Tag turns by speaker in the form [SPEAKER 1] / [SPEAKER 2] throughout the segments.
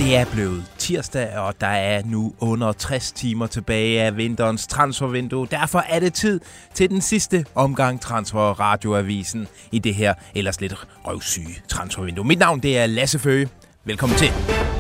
[SPEAKER 1] Det er blevet tirsdag, og der er nu under 60 timer tilbage af vinterens transfervindue. Derfor er det tid til den sidste omgang Transfer Radioavisen i det her ellers lidt røvsyge transfervindue. Mit navn det er Lasse Føge. Velkommen til.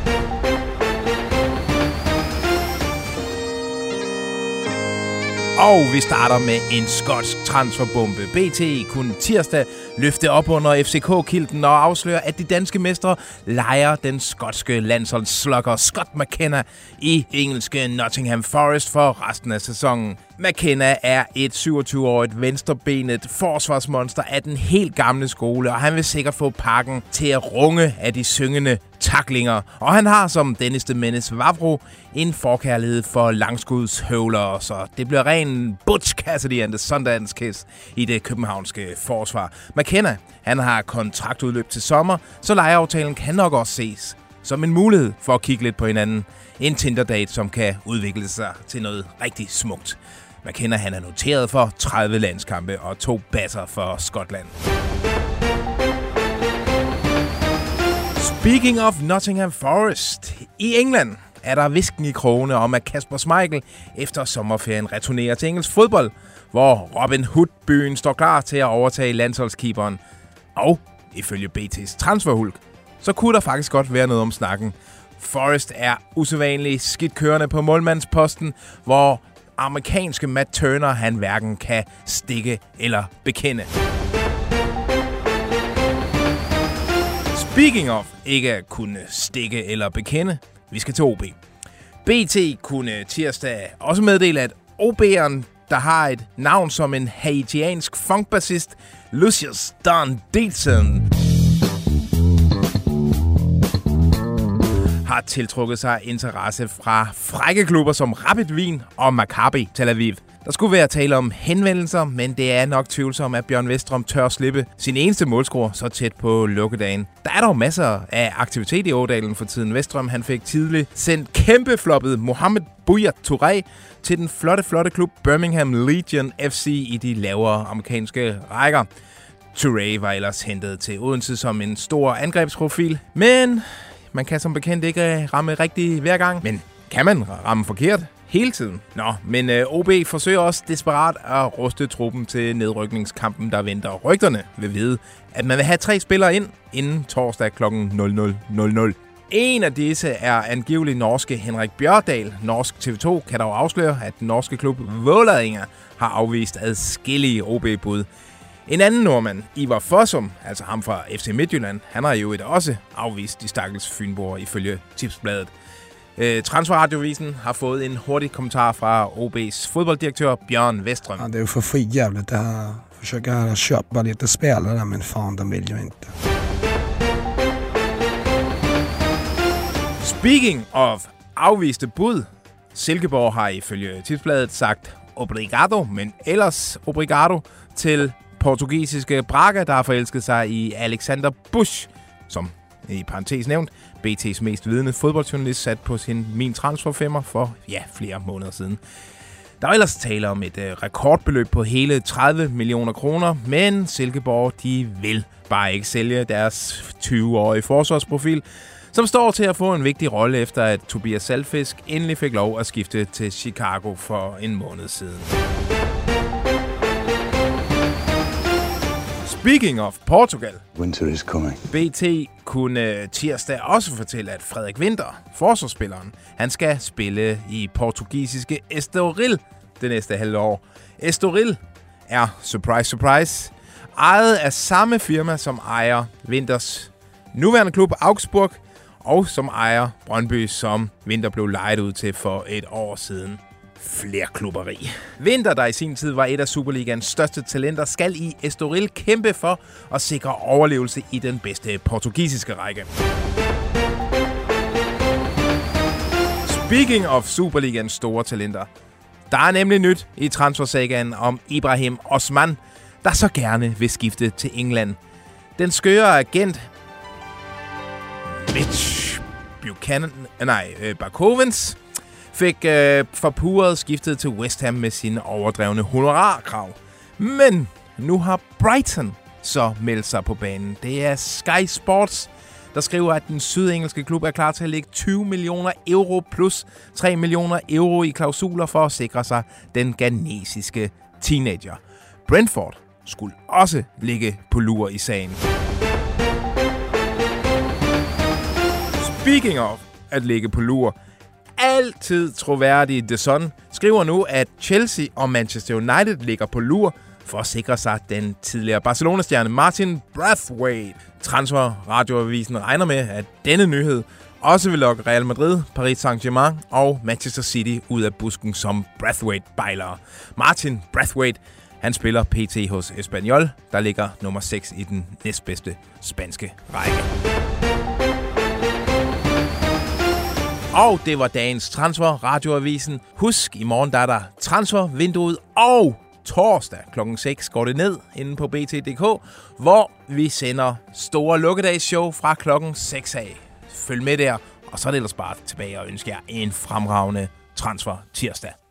[SPEAKER 1] Og vi starter med en skotsk transferbombe. BT kunne tirsdag løfte op under FCK-kilden og afsløre, at de danske mestre lejer den skotske landsholdsslugger Scott McKenna i engelske Nottingham Forest for resten af sæsonen. McKenna er et 27-årigt venstrebenet forsvarsmonster af den helt gamle skole, og han vil sikkert få pakken til at runge af de syngende tacklinger. Og han har som Dennis the Menace Vavro en forkærlighed for langskudshøvler, så det bliver ren Butch Cassidy and the Sundance Kiss i det københavnske forsvar. McKenna, han har kontraktudløb til sommer, så lejeaftalen kan nok også ses som en mulighed for at kigge lidt på hinanden. En Tinder-date, som kan udvikle sig til noget rigtig smukt. McKenna, han er noteret for 30 landskampe og 2 basser for Skotland. Speaking of Nottingham Forest, i England er der hvisken i krogene om, at Kasper Schmeichel efter sommerferien returnerer til engelsk fodbold, hvor Robin Hood-byen står klar til at overtage landsholdskeeperen. Og ifølge BT's transferhulk, så kunne der faktisk godt være noget om snakken. Forest er usædvanligt skidt kørende på målmandsposten, hvor amerikanske Matt Turner han hverken kan stikke eller bekende. Speaking of ikke at kunne stikke eller bekende, vi skal til OB. BT kunne tirsdag også meddele, at OB'eren, der har et navn som en haitiansk funkbassist, Lucius Don Dietzen, har tiltrukket sig interesse fra frække klubber som Rapid Wien og Maccabi Tel Aviv. Der skulle være tale om henvendelser, men det er nok tvivlsomt, at Bjørn Westrom tør slippe sin eneste målscorer så tæt på lukkedagen. Der er dog masser af aktivitet i Ådalen for tiden. Westrom han fik tidligt sendt kæmpefloppet Mohamed Bouya Touré til den flotte klub Birmingham Legion FC i de lavere amerikanske rækker. Touré var ellers hentet til Odense som en stor angrebsprofil, men man kan som bekendt ikke ramme rigtigt hver gang. Men kan man ramme forkert hele tiden? Nå, men OB forsøger også desperat at ruste truppen til nedrykningskampen, der venter. Rygterne vil vide, at man vil have 3 spillere ind inden torsdag kl. 00.00. En af disse er angivelig norske Henrik Bjørdal. Norsk TV2 kan dog afsløre, at den norske klub Vålerenga har afvist adskillige OB-bud. En anden nordmand, Ivar Fossum, altså ham fra FC Midtjylland, han har jo også afvist de stakkels fynboer ifølge Tipsbladet. Transferradioavisen har fået en hurtig kommentar fra OB's fodbolddirektør Bjørn Westström.
[SPEAKER 2] Ja, det är ju för skitjävligt det här. Försöka köpa lite spelare, men fan, de vill ju inte.
[SPEAKER 1] Speaking of afviste bud, Silkeborg har ifølge Tipsbladet sagt obrigado, men ellers obrigado til portugisiske Braga, der har forelsket sig i Alexander Busch, som i parentes nævnt, BT's mest vidende fodboldjournalist sat på sin min transferfemmer for flere måneder siden. Der var ellers tale om et rekordbeløb på hele 30 millioner kroner, men Silkeborg de vil bare ikke sælge deres 20-årige forsvarsprofil, som står til at få en vigtig rolle efter at Tobias Salfisk endelig fik lov at skifte til Chicago for en måned siden. Speaking of Portugal,
[SPEAKER 3] winter is coming.
[SPEAKER 1] BT kunne tirsdag også fortælle, at Frederik Winther, forsvarsspilleren, han skal spille i portugisiske Estoril det næste halve år. Estoril er, surprise, surprise, ejet af samme firma, som ejer Winthers nuværende klub Augsburg, og som ejer Brøndby, som Winther blev lejet ud til for et år siden. Flere klubberi. Winther, der i sin tid var et af Superligans største talenter, skal i Estoril kæmpe for at sikre overlevelse i den bedste portugisiske række. Speaking of Superligans store talenter, der er nemlig nyt i transfersagaen om Ibrahim Osman, der så gerne vil skifte til England. Den skøre agent Mitch Barkovens fik forpurret skiftet til West Ham med sine overdrevne honorarkrav. Men nu har Brighton så meldt sig på banen. Det er Sky Sports, der skriver, at den sydengelske klub er klar til at lægge 20 millioner euro plus 3 millioner euro i klausuler for at sikre sig den ghanesiske teenager. Brentford skulle også ligge på lur i sagen. Speaking of at ligge på lur, altid troværdige The Sun skriver nu, at Chelsea og Manchester United ligger på lur for at sikre sig den tidligere Barcelona-stjerne Martin Braithwaite. Transferradioavisen regner med, at denne nyhed også vil lokke Real Madrid, Paris Saint-Germain og Manchester City ud af busken som Braithwaite-bejlere. Martin Braithwaite, han spiller pt. Hos Espanyol, der ligger nummer 6 i den næstbedste spanske række. Og det var dagens Transferradioavisen. Husk, i morgen der er der transfervinduet, og torsdag kl. 6 går det ned inde på bt.dk, hvor vi sender store lukkedagsshow fra kl. 6 af. Følg med der, og så er det ellers bare tilbage og ønsker jer en fremragende transfer tirsdag.